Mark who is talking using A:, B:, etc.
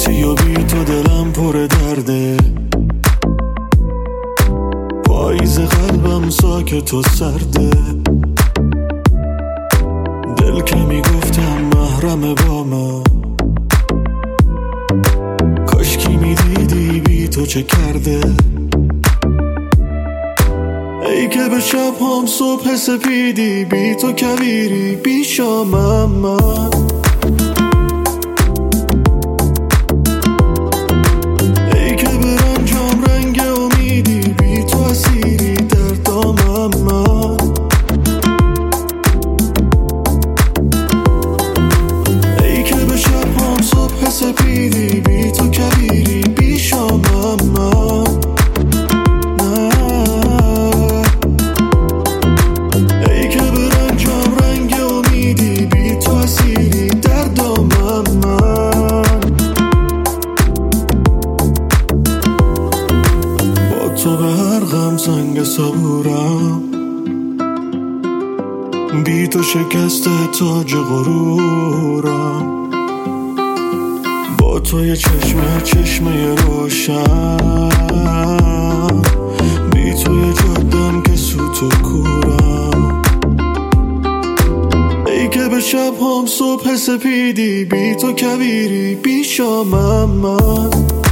A: چی و بی تو دلم پر درده، پاییز قلبم ساکت و سرده. دل که میگفتم محرم با من، کاشکی میدیدی بی تو چه کرده. ای که به شب هم صبح سپیدی، بی تو کویری بی شامم من. ای که به رنجام رنگ امیدی، بی تو اسیری در دامم من. ای که به شب هم صبح سپیدی، بی تو کویری بی شامم من. تو به هر غم سنگ صبورم، بی تو شکست تاج غرورم. با تو یه چشمه روشن، بی تو یه جادم که سوت و کورم. ای که به شب هم صبح سپیدی، بی تو کویری بی شامم من.